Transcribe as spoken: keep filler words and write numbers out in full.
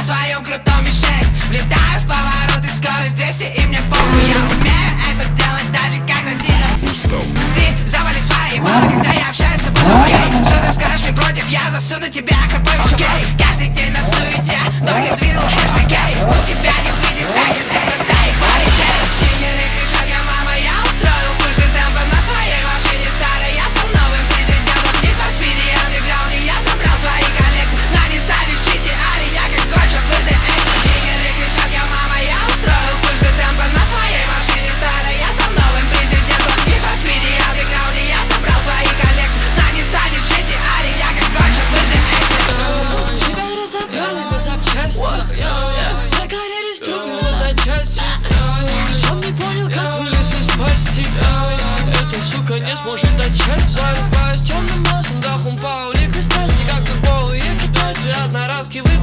своем крутом ми шесть. Влетаю в поворот и скорость двести, и мне похуй. Я умею это делать даже когда сильно устал. Ты завали свои баллы, когда я общаюсь с тобой. Okay. Что ты скажешь мне против, я засуну тебя как повечу. Okay. Каждый день на суете, ноги двинул хэшбэкей. У тебя не выйдет экшен, ты просто и полетел. Линейный крышак, я мама, я устроил пульсы темпа на своей машине старой. Я стал новым президентом, не со спиди андеграунд. И я собрал свои коллекты на Ниссане джи ти ар. Я как Гоча в эр дэ эс. Линейный крышак, я мама, я устроил пульсы темпа на своей машине старой. Я стал новым президентом, не со спиди андеграунд. И я собрал свои коллекты на Ниссане джи ти ар. Я как Гоча в эр дэ эс. Тебя разобрали на запчасти, загорелись трупы на части. Сам не понял, как вылез из пасти. Эта сука не сможет дать счастье. Заливаюсь темным маслом до хумпа, улик и страсти, как футбол. И китайцы одноразки вы